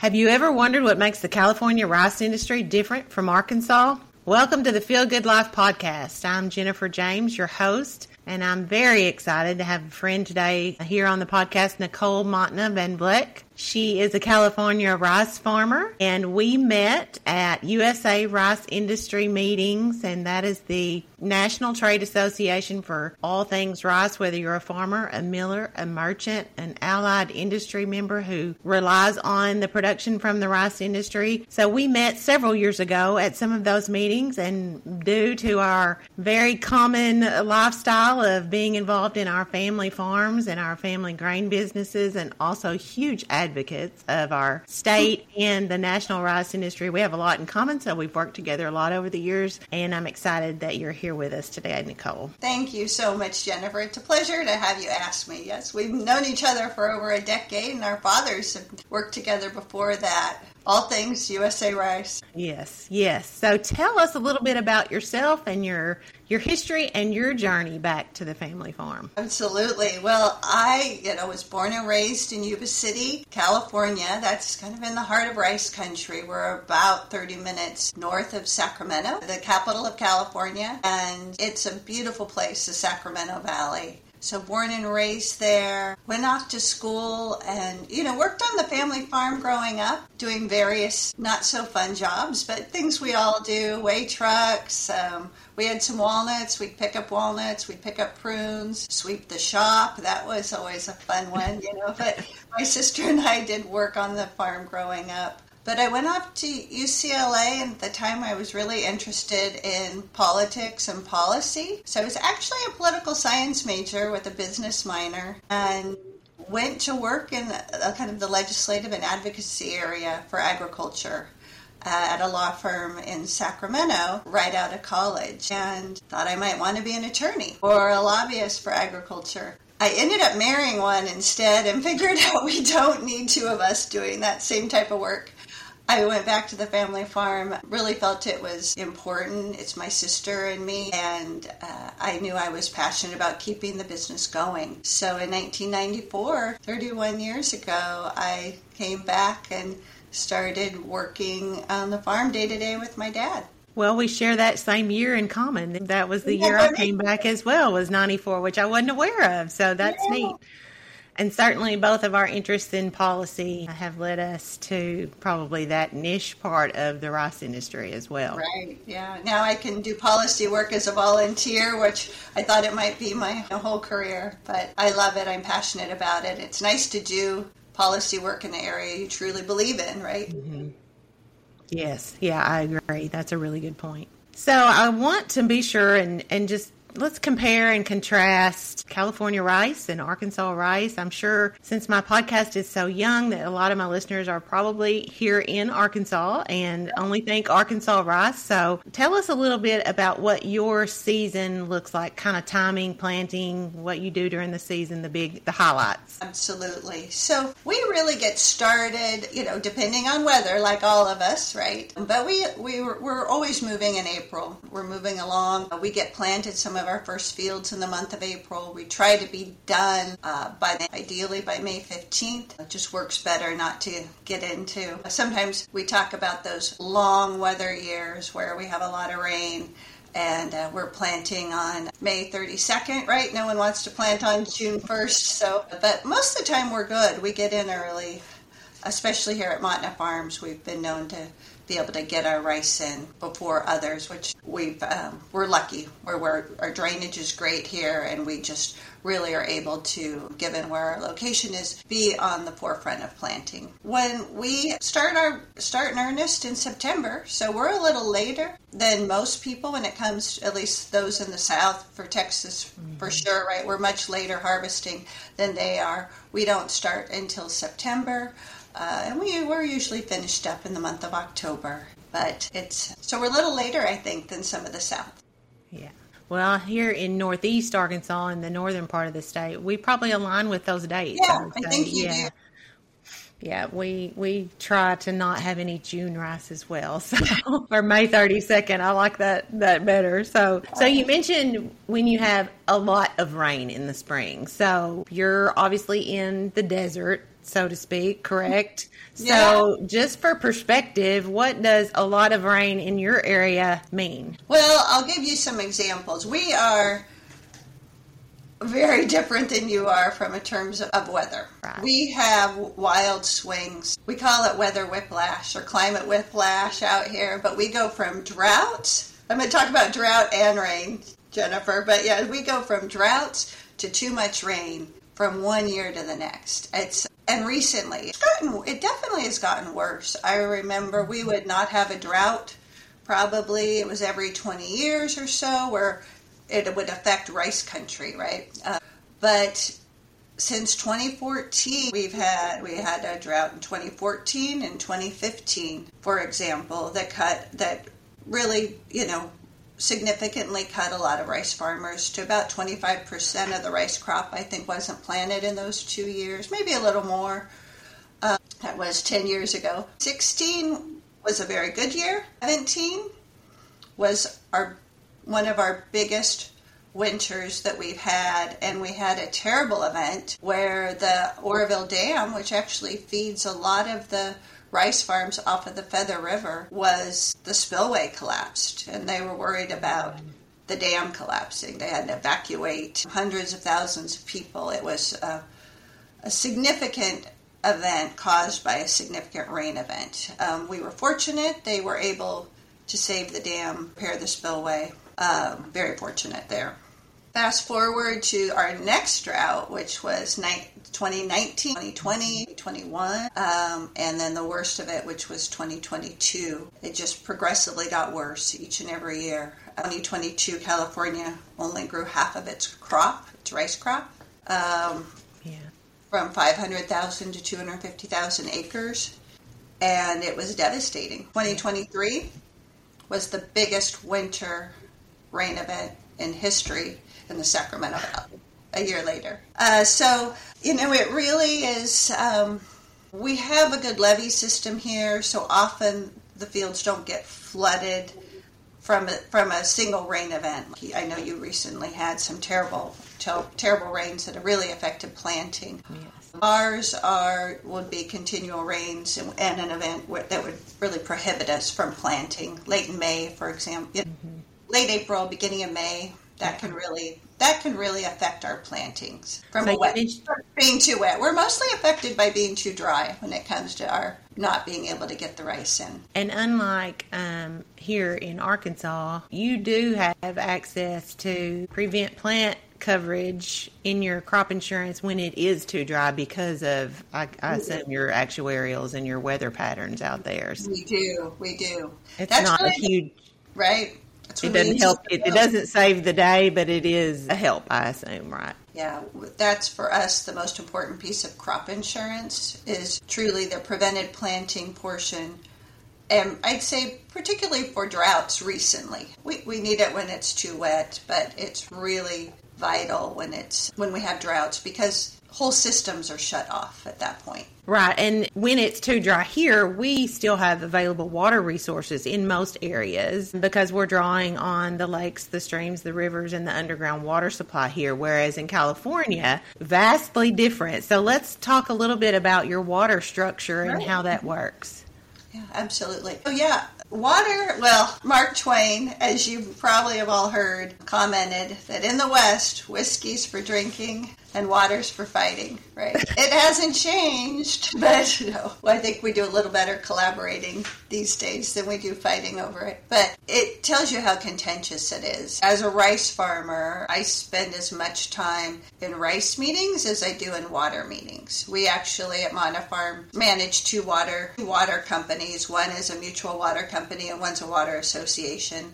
Have you ever wondered what makes the California rice industry different from Arkansas? Welcome to the Feel Good Life podcast. I'm Jennifer James, your host, and I'm very excited to have a friend today here on the podcast, Nicole Montna Van Vleck. She is a California rice farmer, and we met at USA Rice Industry Meetings, and that is the National Trade Association for all things rice, whether you're a farmer, a miller, a merchant, an allied industry member who relies on the production from the rice industry. So we met several years ago at some of those meetings, and due to our very common lifestyle of being involved in our family farms and our family grain businesses, and also huge advocates of our state and the national rice industry, we have a lot in common, so we've worked together a lot over the years, and I'm excited that you're here with us today, Nicole. Thank you so much, Jennifer. It's a pleasure to have you ask me. Yes, we've known each other for over a decade, and our fathers have worked together before that. All things USA Rice. Yes. So tell us a little bit about yourself and your history and your journey back to the family farm. Absolutely. Well, I was born and raised in Yuba City, California. That's kind of in the heart of rice country. We're about 30 minutes north of Sacramento, the capital of California, and it's a beautiful place, the Sacramento Valley. So born and raised there, went off to school and, worked on the family farm growing up, doing various not so fun jobs, but things we all do, weigh trucks. We had some walnuts. We'd pick up walnuts. We'd pick up prunes, sweep the shop. That was always a fun one, but my sister and I did work on the farm growing up. But I went off to UCLA, and at the time I was really interested in politics and policy. So I was actually a political science major with a business minor, and went to work in kind of the legislative and advocacy area for agriculture at a law firm in Sacramento right out of college, and thought I might want to be an attorney or a lobbyist for agriculture. I ended up marrying one instead and figured out we don't need two of us doing that same type of work. I went back to the family farm, really felt it was important. It's my sister and me, and I knew I was passionate about keeping the business going. So in 1994, 31 years ago, I came back and started working on the farm day to day with my dad. Well, we share that same year in common. That was the year I came back as well, was 94, which I wasn't aware of. So that's neat. And certainly both of our interests in policy have led us to probably that niche part of the rice industry as well. Right, yeah. Now I can do policy work as a volunteer, which I thought it might be my whole career. But I love it. I'm passionate about it. It's nice to do policy work in the area you truly believe in, right? Mm-hmm. Yes, yeah, I agree. That's a really good point. So I want to be sure and just let's compare and contrast California rice and Arkansas rice. I'm sure since my podcast is so young that a lot of my listeners are probably here in Arkansas and only think Arkansas rice. So tell us a little bit about what your season looks like, kind of timing, planting, what you do during the season, the highlights. Absolutely. So we really get started, depending on weather, like all of us, right? But we're always moving in April. We're moving along. We get planted some of our first fields in the month of April. We try to be done ideally by May 15th. It just works better not to get into. Sometimes we talk about those long weather years where we have a lot of rain and we're planting on May 32nd, right? No one wants to plant on June 1st. But most of the time we're good. We get in early, especially here at Montna Farms. We've been known to be able to get our rice in before others, which we're lucky. Our drainage is great here, and we just really are able to, given where our location is, be on the forefront of planting. When we start in earnest in September, so we're a little later than most people when it comes, at least those in the South, for Texas for sure, right? We're much later harvesting than they are. We don't start until September. And we're usually finished up in the month of October. But so we're a little later, I think, than some of the South. Yeah. Well, here in Northeast Arkansas, in the northern part of the state, we probably align with those dates. Yeah, I think you do. Yeah, we try to not have any June rice as well. So or May 32nd, I like that better. So you mentioned when you have a lot of rain in the spring. So you're obviously in the desert, so to speak, correct? Yeah. So just for perspective, what does a lot of rain in your area mean? Well, I'll give you some examples. We are very different than you are from in terms of weather. Right. We have wild swings. We call it weather whiplash or climate whiplash out here, but we go from droughts. I'm going to talk about drought and rain, Jennifer, but yeah, we go from droughts to too much rain from one year to the next. And recently, it definitely has gotten worse. I remember we would not have a drought. Probably it was every 20 years or so where it would affect rice country, right? But since 2014, we had a drought in 2014 and 2015, for example, that really, significantly cut a lot of rice farmers to about 25% of the rice crop, I think, wasn't planted in those 2 years, maybe a little more. That was 10 years ago. 16 was a very good year. 17 was one of our biggest winters that we've had, and we had a terrible event where the Oroville Dam, which actually feeds a lot of the rice farms off of the Feather River, the spillway collapsed, and they were worried about the dam collapsing. They had to evacuate hundreds of thousands of people. It was a significant event caused by a significant rain event. We were fortunate. They were able to save the dam, repair the spillway. Very fortunate there. Fast forward to our next drought, which was 2019, 2020, 2021, and then the worst of it, which was 2022. It just progressively got worse each and every year. 2022, California only grew half of its rice crop, from 500,000 to 250,000 acres, and it was devastating. 2023 was the biggest winter rain event in history in the Sacramento Valley a year later. It really is, we have a good levee system here, so often the fields don't get flooded from a single rain event. I know you recently had some terrible rains that have really affected planting. Yes. Ours would be continual rains and an event that would really prohibit us from planting late in May, for example. Mm-hmm. Late April, beginning of May, that can really affect our plantings from being too wet. We're mostly affected by being too dry when it comes to our not being able to get the rice in. And unlike here in Arkansas, you do have access to prevent plant coverage in your crop insurance when it is too dry because of, I assume, your actuarials and your weather patterns out there. We do. It's That's not really, a huge... Right. It doesn't help. It doesn't save the day, but it is a help, I assume, right? Yeah, that's for us the most important piece of crop insurance is truly the prevented planting portion. And I'd say particularly for droughts recently. We need it when it's too wet, but it's really vital when we have droughts because whole systems are shut off at that point. Right, and when it's too dry here, we still have available water resources in most areas because we're drawing on the lakes, the streams, the rivers, and the underground water supply here, whereas in California, vastly different. So let's talk a little bit about your water structure and how that works. Yeah, absolutely. Oh, yeah. Water, well, Mark Twain, as you probably have all heard, commented that in the West, whiskey's for drinking and water's for fighting, right? It hasn't changed, but I think we do a little better collaborating these days than we do fighting over it. But it tells you how contentious it is. As a rice farmer, I spend as much time in rice meetings as I do in water meetings. We actually at Mana Farm manage two water companies. One is a mutual water company and one's a water association.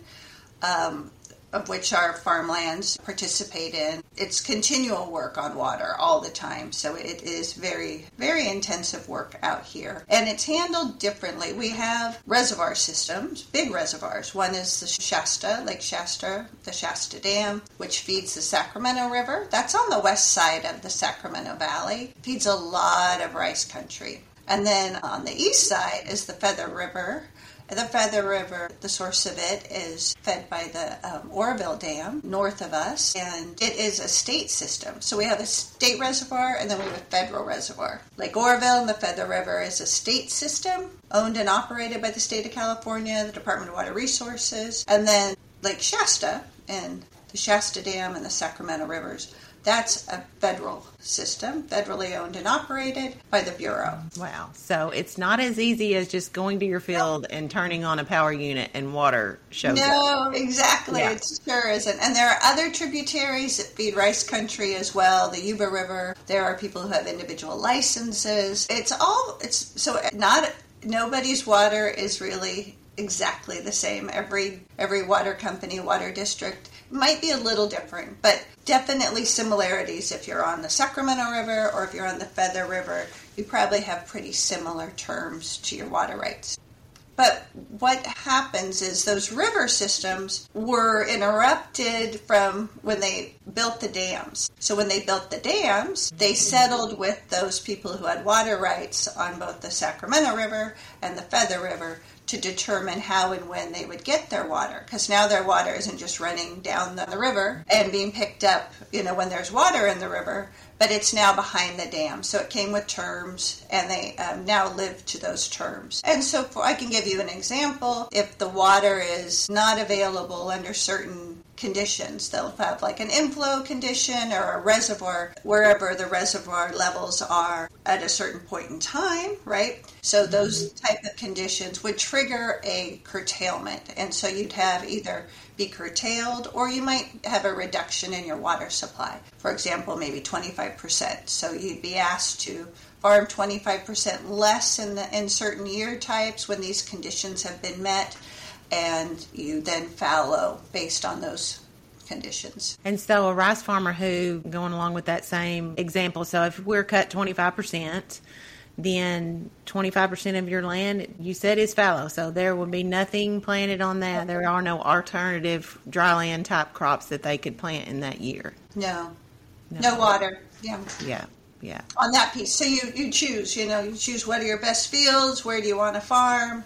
Of which our farmlands participate in. It's continual work on water all the time, so it is very, very intensive work out here. And it's handled differently. We have reservoir systems, big reservoirs. One is the Lake Shasta, the Shasta Dam, which feeds the Sacramento River. That's on the west side of the Sacramento Valley. Feeds a lot of rice country. And then on the east side is the Feather River. The Feather River, the source of it is fed by the Oroville Dam north of us, and it is a state system. So we have a state reservoir, and then we have a federal reservoir. Lake Oroville and the Feather River is a state system owned and operated by the state of California, the Department of Water Resources, and then Lake Shasta and the Shasta Dam and the Sacramento Rivers. That's a federal system, federally owned and operated by the Bureau. Wow. So it's not as easy as just going to your field and turning on a power unit and water shows up. No, exactly. Yeah. It sure isn't. And there are other tributaries that feed rice country as well, the Yuba River. There are people who have individual licenses. Nobody's water is really exactly the same. Every water company, water district might be a little different, but definitely similarities. If you're on the Sacramento River or if you're on the Feather River, you probably have pretty similar terms to your water rights. But what happens is those river systems were interrupted from when they built the dams. So when they built the dams, they settled with those people who had water rights on both the Sacramento River and the Feather River to determine how and when they would get their water. Because now their water isn't just running down the river and being picked up, when there's water in the river, but it's now behind the dam. So it came with terms, and they now live to those terms. And so I can give you an example. If the water is not available under certain conditions, they'll have like an inflow condition or a reservoir, wherever the reservoir levels are at a certain point in time, right? So those type of conditions would trigger a curtailment. And so you'd have either be curtailed, or you might have a reduction in your water supply. For example, maybe 25%. So you'd be asked to farm 25% less in certain year types when these conditions have been met, and you then fallow based on those conditions. And so a rice farmer who, going along with that same example, so if we're cut 25%, then 25% of your land, you said, is fallow. So there would be nothing planted on that. There are no alternative dryland type crops that they could plant in that year. No water. Yeah. On that piece. So you choose, you choose what are your best fields, where do you want to farm,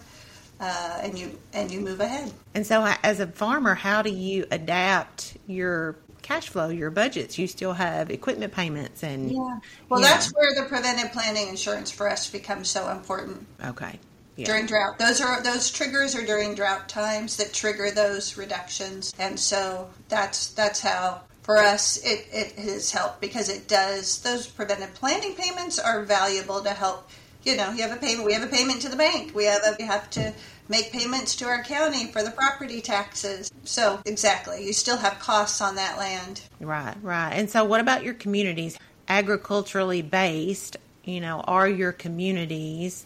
and you move ahead. And so as a farmer, how do you adapt your cash flow, your budgets? You still have equipment payments and that's where the preventive planning insurance for us becomes so important. Okay. Yeah. During drought, those triggers are during drought times that trigger those reductions, and so that's how for us it has helped, because it does. Those preventive planning payments are valuable to help. You have a payment. We have a payment to the bank. We have to make payments to our county for the property taxes. So exactly, you still have costs on that land. Right. And so what about your communities? Agriculturally based, are your communities,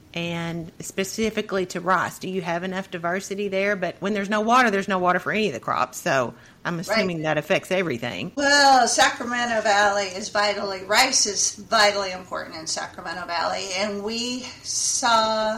and specifically to rice, do you have enough diversity there? But when there's no water for any of the crops. So I'm assuming that affects everything. Well, Sacramento Valley rice is vitally important in Sacramento Valley. And we saw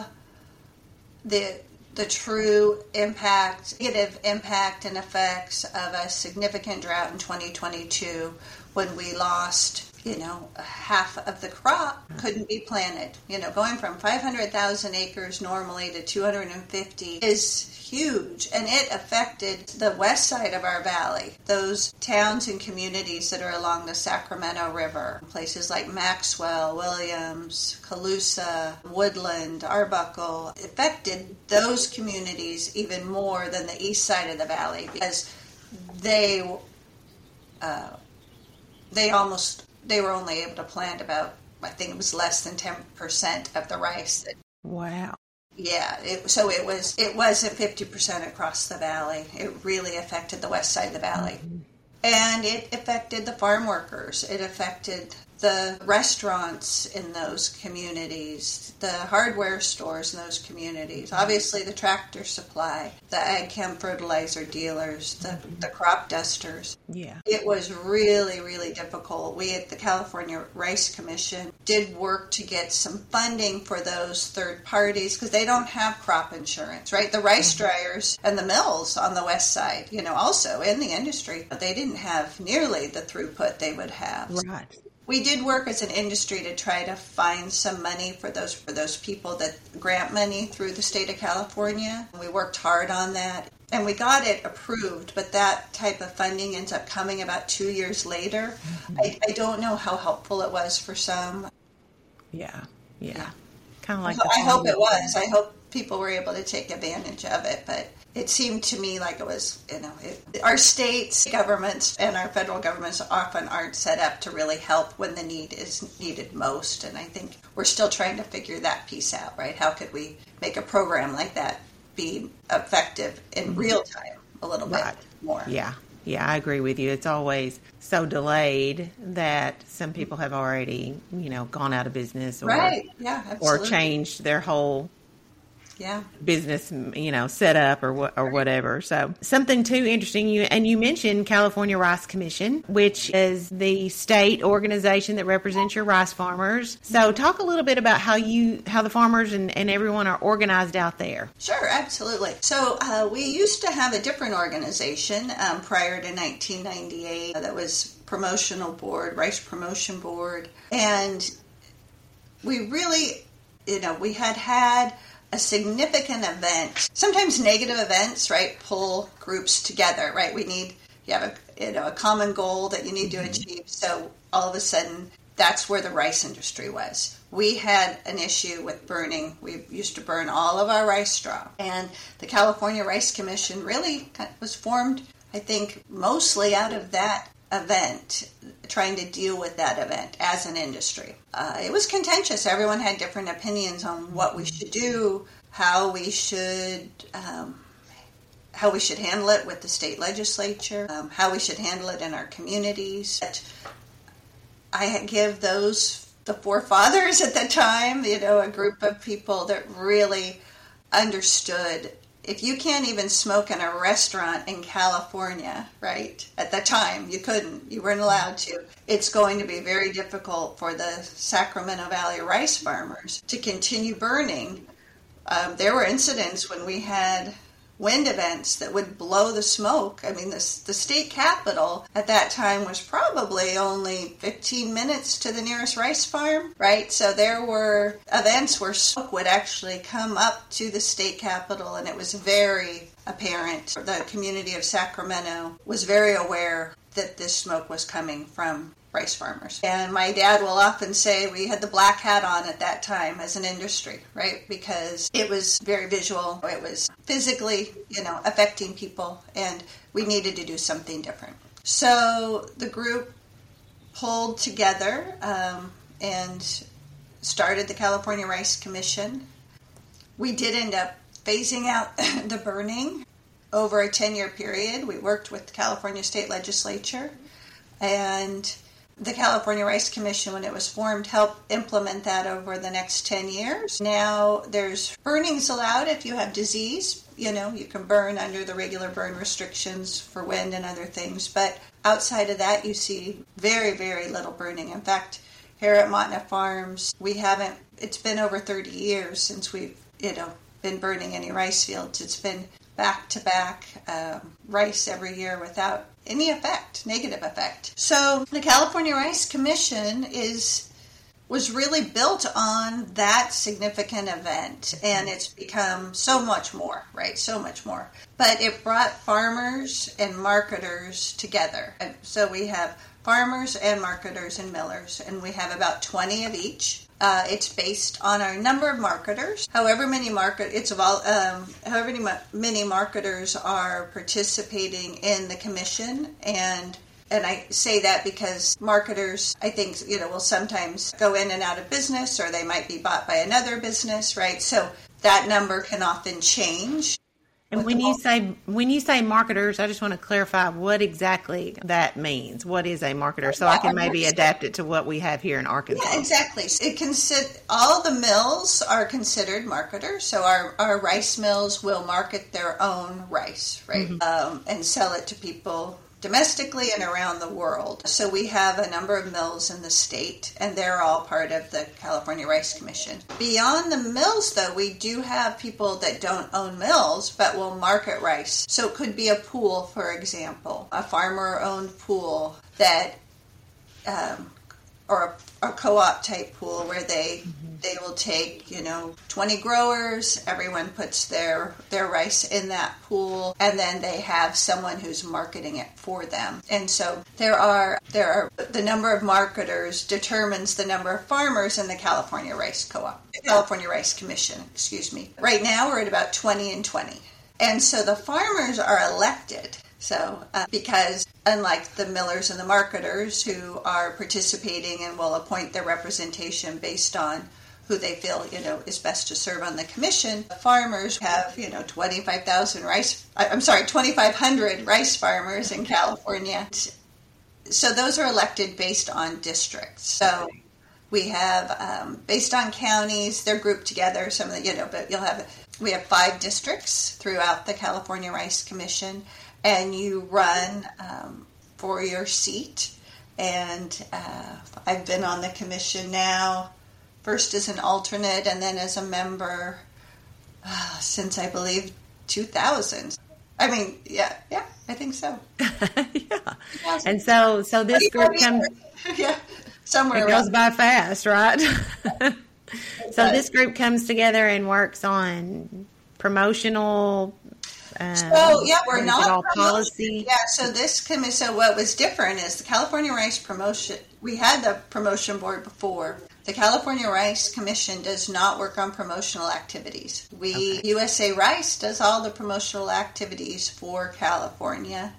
the true negative impact and effects of a significant drought in 2022 when we lost, half of the crop couldn't be planted. Going from 500,000 acres normally to 250 is huge, and it affected the west side of our valley, those towns and communities that are along the Sacramento River, places like Maxwell, Williams, Colusa, Woodland, Arbuckle, affected those communities even more than the east side of the valley, because they were only able to plant about, I think it was less than 10% of the rice. Wow. Yeah, it wasn't 50% across the valley. It really affected the west side of the valley. Mm-hmm. And it affected the farm workers. It affected the restaurants in those communities, the hardware stores in those communities, obviously the tractor supply, the ag chem fertilizer dealers, the crop dusters. Yeah. It was really, really difficult. We at the California Rice Commission did work to get some funding for those third parties, because they don't have crop insurance, right? The rice dryers and the mills on the west side, also in the industry, but they didn't have nearly the throughput they would have. Right. We did work as an industry to try to find some money for those people, that grant money through the state of California. We worked hard on that, and we got it approved, but that type of funding ends up coming about 2 years later. I don't know how helpful it was for some. Yeah. Kind of like I hope it was. I hope people were able to take advantage of it, but it seemed to me like it was, our states, governments, and our federal governments often aren't set up to really help when the need is needed most. And I think we're still trying to figure that piece out, right? How could we make a program like that be effective in real time a little bit more? Yeah, I agree with you. It's always so delayed that some people have already, gone out of business or, or changed their whole business, set up or whatever. So something too interesting. You mentioned California Rice Commission, which is the state organization that represents your rice farmers. So talk a little bit about how the farmers and everyone are organized out there. Sure, absolutely. So we used to have a different organization prior to 1998 that was Rice Promotion Board. And we really, we had a significant event, sometimes negative events, right, pull groups together, right? You have a common goal that you need to achieve. So all of a sudden, that's where the rice industry was. We had an issue with burning. We used to burn all of our rice straw. And the California Rice Commission really was formed, I think, mostly out of that event, trying to deal with that event as an industry. It was contentious. Everyone had different opinions on what we should do, how we should handle it with the state legislature, how we should handle it in our communities. I give the forefathers at the time, a group of people that really understood. If you can't even smoke in a restaurant in California, right, at the time, you weren't allowed to, it's going to be very difficult for the Sacramento Valley rice farmers to continue burning. There were incidents when we had wind events that would blow the smoke. I mean, the state capitol at that time was probably only 15 minutes to the nearest rice farm, right? So there were events where smoke would actually come up to the state capitol, and it was very apparent. The community of Sacramento was very aware that this smoke was coming from rice farmers. And my dad will often say we had the black hat on at that time as an industry, right? Because it was very visual. It was physically, affecting people, and we needed to do something different. So the group pulled together and started the California Rice Commission. We did end up phasing out the burning over a 10-year period. We worked with the California State Legislature, and the California Rice Commission, when it was formed, helped implement that over the next 10 years. Now there's burnings allowed if you have disease. You can burn under the regular burn restrictions for wind and other things. But outside of that, you see very, very little burning. In fact, here at Montana Farms, it's been over 30 years since we've, been burning any rice fields. It's been back-to-back rice every year without any negative effect. So the California Rice Commission was really built on that significant event, and it's become so much more, right? So much more. But it brought farmers and marketers together. And so we have farmers and marketers and millers, and we have about 20 of each. It's based on our number of marketers. However many marketers are participating in the commission, and I say that because marketers, I think, will sometimes go in and out of business, or they might be bought by another business, right? So that number can often change. And when you say marketers, I just want to clarify what exactly that means. What is a marketer? So I can maybe adapt it to what we have here in Arkansas. Yeah, exactly. All the mills are considered marketers. So our rice mills will market their own rice, right? Mm-hmm. And sell it to people domestically and around the world. So we have a number of mills in the state, and they're all part of the California Rice Commission. Beyond the mills, though, we do have people that don't own mills but will market rice. So it could be a pool, for example, a farmer-owned pool that or a co-op type pool where they will take 20 growers, everyone puts their rice in that pool, and then they have someone who's marketing it for them. And so there are the number of marketers determines the number of farmers in the California Rice California Rice Commission, excuse me. Right now we're at about 20 and 20. And so the farmers are elected. So, because unlike the millers and the marketers who are participating and will appoint their representation based on who they feel, is best to serve on the commission, the farmers have, 2,500 rice farmers in California. So those are elected based on districts. So we have, based on counties, they're grouped together, some of the, but we have 5 districts throughout the California Rice Commission. And you run for your seat. And I've been on the commission now, first as an alternate and then as a member since, I believe, 2000. I mean, yeah, I think so. Yeah. And so this group comes... Yeah, somewhere it goes by fast, right? So this group comes together and works on promotional... we're not policy. Yeah, so so what was different is the California Rice Promotion. We had the promotion board before. The California Rice Commission does not work on promotional activities. USA Rice does all the promotional activities for California.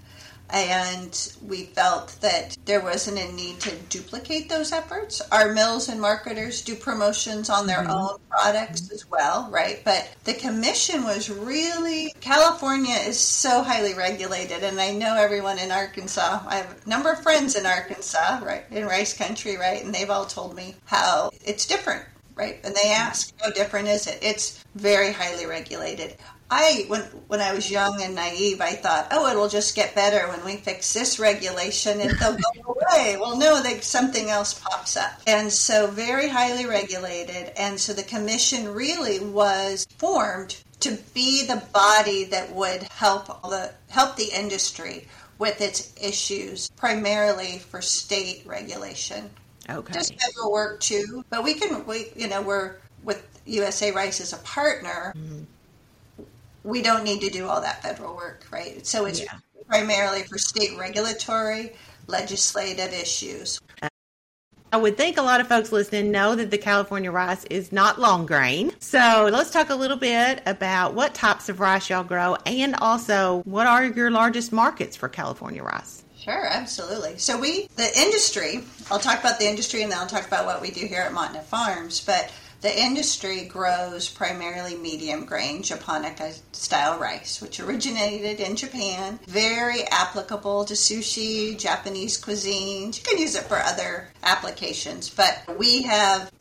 And we felt that there wasn't a need to duplicate those efforts. Our mills and marketers do promotions on their own products as well, right? But the commission was really, California is so highly regulated, and I know everyone in Arkansas. I have a number of friends in Arkansas, right, in rice country, right? And they've all told me how it's different, right? And they ask, how different is it? It's very highly regulated. When I was young and naive, I thought, it'll just get better when we fix this regulation and they'll go away. Well, no, something else pops up. And so very highly regulated. And so the commission really was formed to be the body that would help the industry with its issues, primarily for state regulation. Okay. Just federal work too. But we're with USA Rice as a partner. Mm-hmm. We don't need to do all that federal work, right? So it's primarily for state regulatory, legislative issues. I would think a lot of folks listening know that the California rice is not long grain. So let's talk a little bit about what types of rice y'all grow and also what are your largest markets for California rice? Sure, absolutely. So the industry, I'll talk about the industry and then I'll talk about what we do here at Montauk Farms, but the industry grows primarily medium grain Japonica style rice, which originated in Japan. Very applicable to sushi, Japanese cuisine. You can use it for other applications, but we have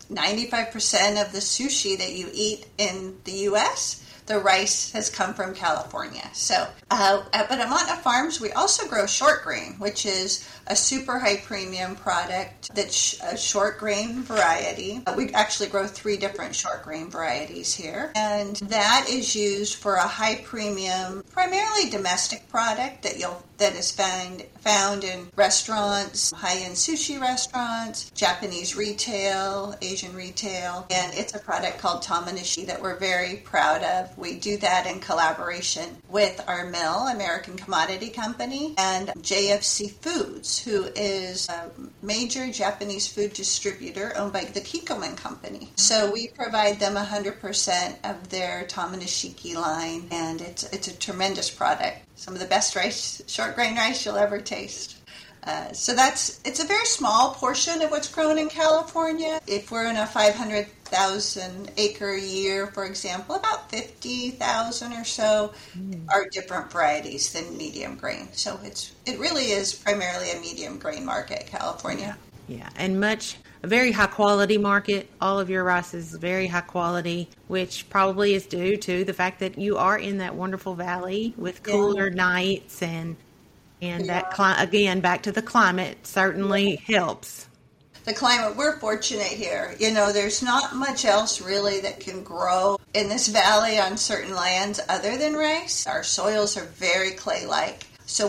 95% of the sushi that you eat in the U.S., the rice has come from California. So, but at Montauk Farms, we also grow short grain, which is a super high premium product that's a short grain variety. We actually grow 3 different short grain varieties here. And that is used for a high premium, primarily domestic product that is found in restaurants, high-end sushi restaurants, Japanese retail, Asian retail, and it's a product called Tamanashi that we're very proud of. We do that in collaboration with our mill, American Commodity Company, and JFC Foods, who is a major Japanese food distributor owned by the Kikkoman Company. So we provide them 100% of their Tamanashiki line, and it's a tremendous product. Some of the best short grain rice you'll ever taste. So it's a very small portion of what's grown in California. If we're in a 500,000 acre year, for example, about 50,000 or so are different varieties than medium grain. So it really is primarily a medium grain market, California. Yeah, and a very high quality market. All of your rice is very high quality, which probably is due to the fact that you are in that wonderful valley with cooler nights and that, again, back to the climate, certainly helps. The climate, we're fortunate here. There's not much else really that can grow in this valley on certain lands other than rice. Our soils are very clay-like. So we've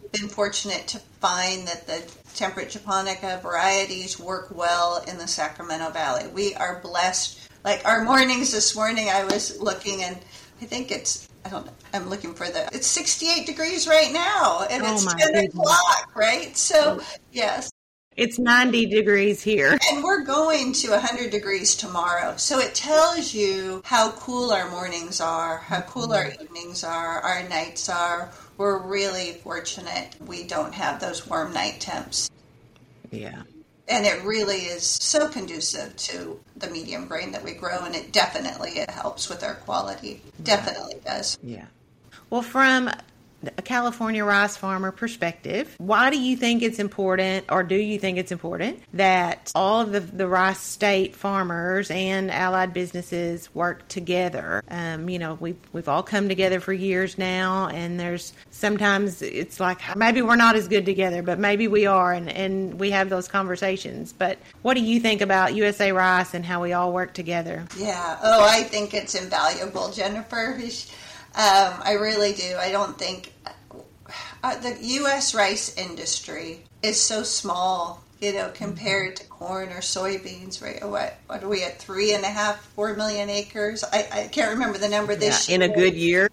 been fortunate to find that the temperate japonica varieties work well in the Sacramento Valley. We are blessed. Like our mornings this morning, I was looking and I think I'm looking for it's 68 degrees right now and it's 10 o'clock, right? So, yes. It's 90 degrees here. And we're going to 100 degrees tomorrow. So it tells you how cool our mornings are, how cool our evenings are, our nights are. We're really fortunate we don't have those warm night temps. Yeah. And it really is so conducive to the medium grain that we grow, and it helps with our quality. Definitely does. Yeah. Well, from a California rice farmer perspective, why do you think it's important, or do you think it's important, that all of the rice state farmers and allied businesses work together? We've all come together for years now, and there's sometimes it's like maybe we're not as good together, but maybe we are, and we have those conversations. But what do you think about USA Rice and how we all work together? Yeah. Oh, I think it's invaluable, Jennifer. I really do. I don't think the U.S. rice industry is so small, compared to corn or soybeans, right? What are we at, 3.5, 4 million acres? I can't remember the number this year. In a good year.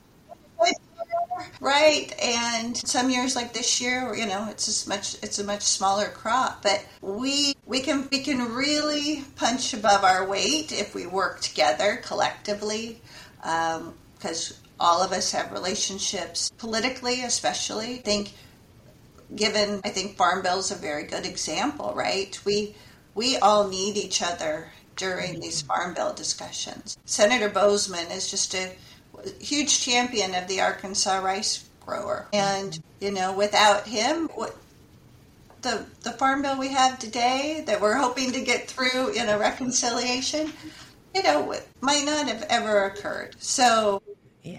Right, and some years like this year, it's a much smaller crop, but we can really punch above our weight if we work together collectively, because all of us have relationships politically, especially. I think Farm Bill is a very good example, right? We all need each other during these Farm Bill discussions. Senator Bozeman is just a huge champion of the Arkansas rice grower. And, without him, the Farm Bill we have today that we're hoping to get through in a reconciliation, might not have ever occurred. So, yeah.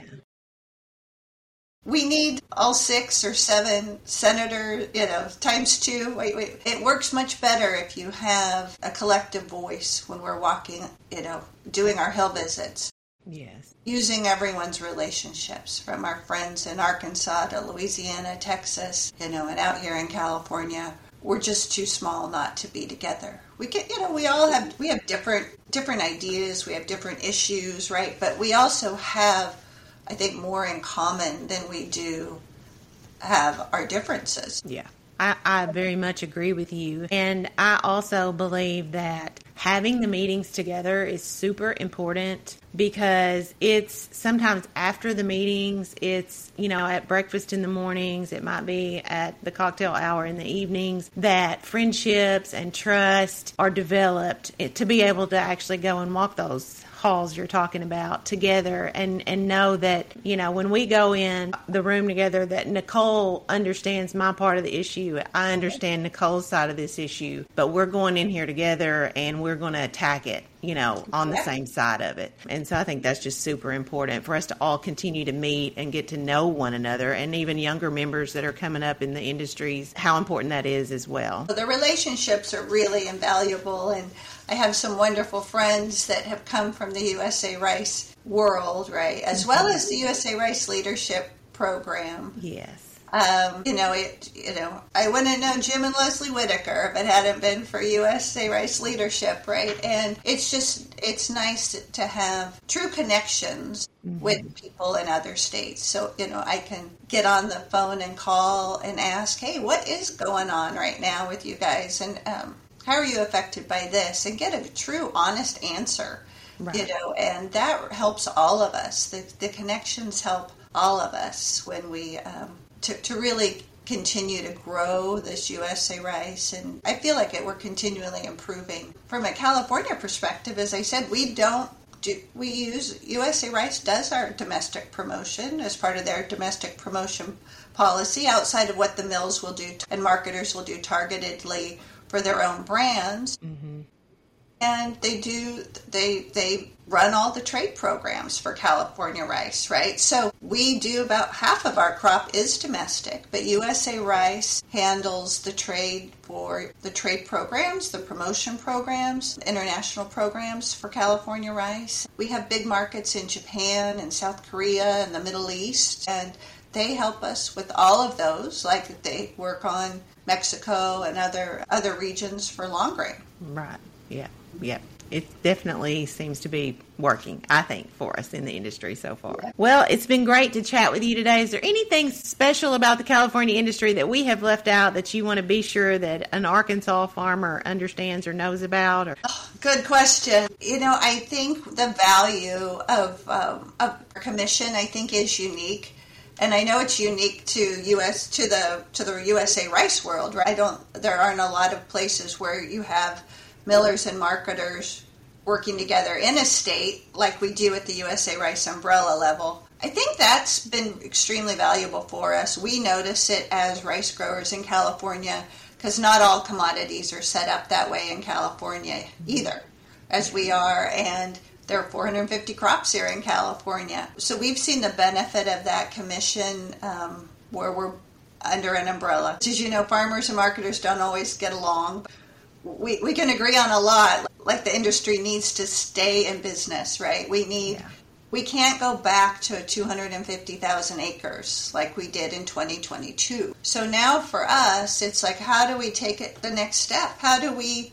We need all 6 or 7 senators, times 2. It works much better if you have a collective voice when we're walking, doing our hill visits. Yes. Using everyone's relationships, from our friends in Arkansas to Louisiana, Texas, and out here in California. We're just too small not to be together. We have different ideas, we have different issues, right? But we also have, I think, more in common than we do have our differences. Yeah, I very much agree with you. And I also believe that having the meetings together is super important, because it's sometimes after the meetings, it's, at breakfast in the mornings, it might be at the cocktail hour in the evenings, that friendships and trust are developed to be able to actually go and walk those halls you're talking about together, and know that, when we go in the room together, that Nicole understands my part of the issue. I understand Nicole's side of this issue, but we're going in here together and we're going to attack it, on the same side of it. And so I think that's just super important for us to all continue to meet and get to know one another, and even younger members that are coming up in the industries, how important that is as well. The relationships are really invaluable, and I have some wonderful friends that have come from the USA Rice world, right, as well as the USA Rice Leadership Program. Yes. I wouldn't have known Jim and Leslie Whitaker if it hadn't been for USA Rice Leadership, right? And it's nice to have true connections with people in other states. So, I can get on the phone and call and ask, hey, what is going on right now with you guys? And how are you affected by this? And get a true, honest answer, right. And that helps all of us. The connections help all of us when we... To really continue to grow this USA Rice, and I feel like we're continually improving. From a California perspective, as I said, USA Rice does our domestic promotion as part of their domestic promotion policy, outside of what the mills will do and marketers will do targetedly for their own brands. Mm-hmm. And they run all the trade programs for California rice, right? So we do about half of our crop is domestic, but USA Rice handles the trade for the trade programs, the promotion programs, international programs for California rice. We have big markets in Japan and South Korea and the Middle East, and they help us with all of those, like they work on Mexico and other regions for long grain. Right. Yeah. Yep. It definitely seems to be working, I think, for us in the industry so far. Yeah. Well, it's been great to chat with you today. Is there anything special about the California industry that we have left out that you want to be sure that an Arkansas farmer understands or knows about? Good question. I think the value of our commission, I think, is unique. And I know it's unique to the USA rice world, right? There aren't a lot of places where you have millers and marketers working together in a state like we do at the USA Rice umbrella level. I think that's been extremely valuable for us. We notice it as rice growers in California because not all commodities are set up that way in California either, as we are, and there are 450 crops here in California. So we've seen the benefit of that commission where we're under an umbrella. As you know, farmers and marketers don't always get along. We can agree on a lot, like the industry needs to stay in business, right? We can't go back to 250,000 acres like we did in 2022. So now for us, it's like, how do we take it the next step? How do we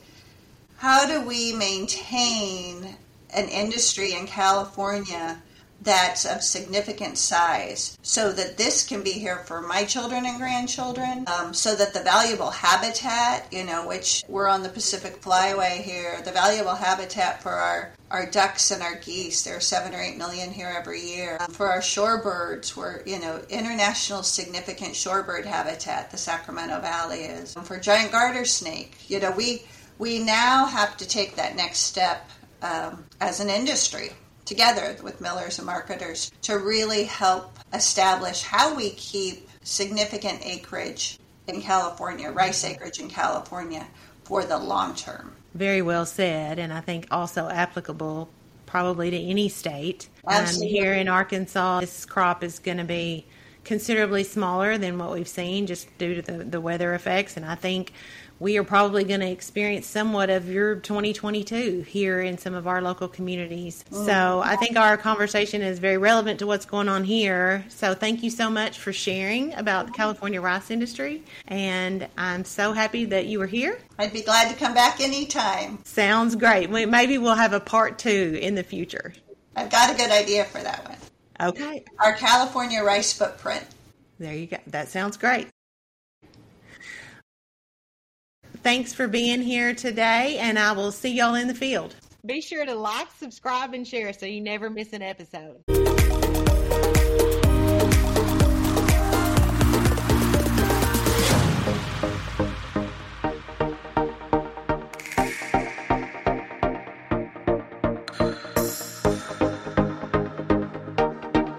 maintain an industry in California that's of significant size so that this can be here for my children and grandchildren, so that the valuable habitat, which we're on the Pacific Flyway here, the valuable habitat for our ducks and our geese, there are 7 or 8 million here every year. For our shorebirds, we're, international significant shorebird habitat, the Sacramento Valley is. For giant garter snake, we now have to take that next step as an industry, together with millers and marketers, to really help establish how we keep significant acreage in California, rice acreage in California, for the long term. Very well said, and I think also applicable probably to any state. Here in Arkansas, this crop is going to be considerably smaller than what we've seen just due to the weather effects, and I think we are probably going to experience somewhat of your 2022 here in some of our local communities. So I think our conversation is very relevant to what's going on here. So thank you so much for sharing about the California rice industry. And I'm so happy that you were here. I'd be glad to come back anytime. Sounds great. Maybe we'll have a part 2 in the future. I've got a good idea for that one. Okay. Our California rice footprint. There you go. That sounds great. Thanks for being here today, and I will see y'all in the field. Be sure to like, subscribe, and share so you never miss an episode.